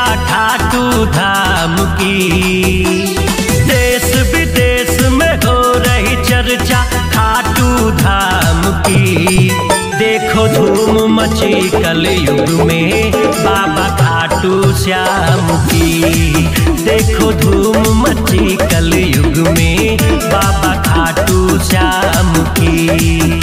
खाटू धाम की। देश विदेश में हो रही चर्चा खाटू धाम की। देखो धूम मची कलयुग में बाबा खाटू श्याम की। देखो धूम मची कलयुग में बाबा खाटू श्याम की।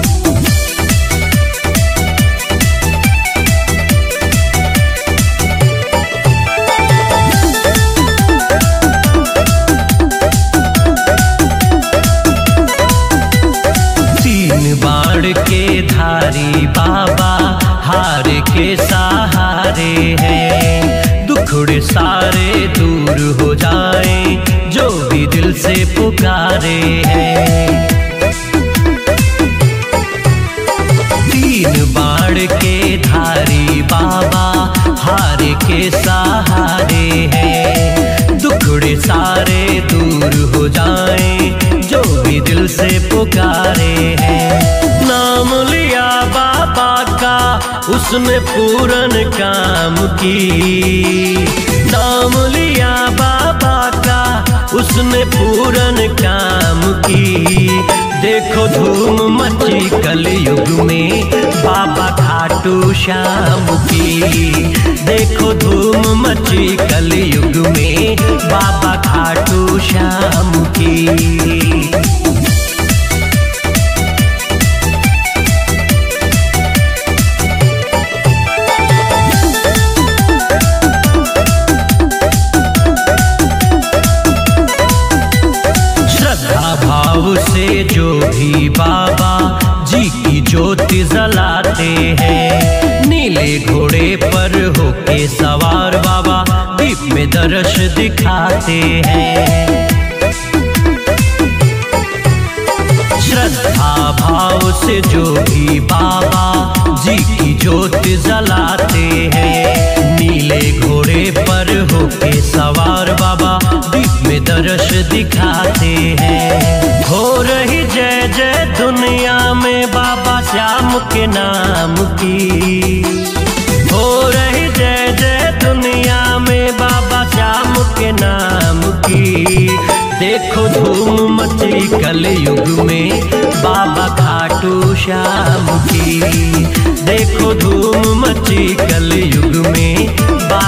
बाण के धारी बाबा हार के सहारे हैं। दुखड़े सारे दूर हो जाएं जो भी दिल से पुकारे हैं। तीन बाण के धारी बाबा हार के सहारे हैं। दुखड़े सारे दूर हो जाएं जो भी दिल से पुकारे हैं। नाम लिया बाबा का उसने पूरन काम की। नाम लिया बाबा का उसने पूरन काम की। देखो धूम मची कलयुग में बाबा खाटू श्याम की। देखो धूम मची कलयुग में बाबा खाटू श्याम की। भाव से जो भी बाबा जी की ज्योति जलाते हैं। नीले घोड़े पर होके सवार बाबा दीप में दर्श दिखाते हैं। श्रद्धा भाव से जो भी बाबा जी की ज्योति जलाते हैं। नीले घोड़े पर होके सवार बाबा दीप में दर्श दिखाते हैं। हो रही जय जय दुनिया में बाबा श्याम के नाम की। हो रही जय जय दुनिया में बाबा श्याम के नाम की। देखो धूम मची कलयुग में बाबा खाटू श्याम की। देखो धूम मची कलयुग में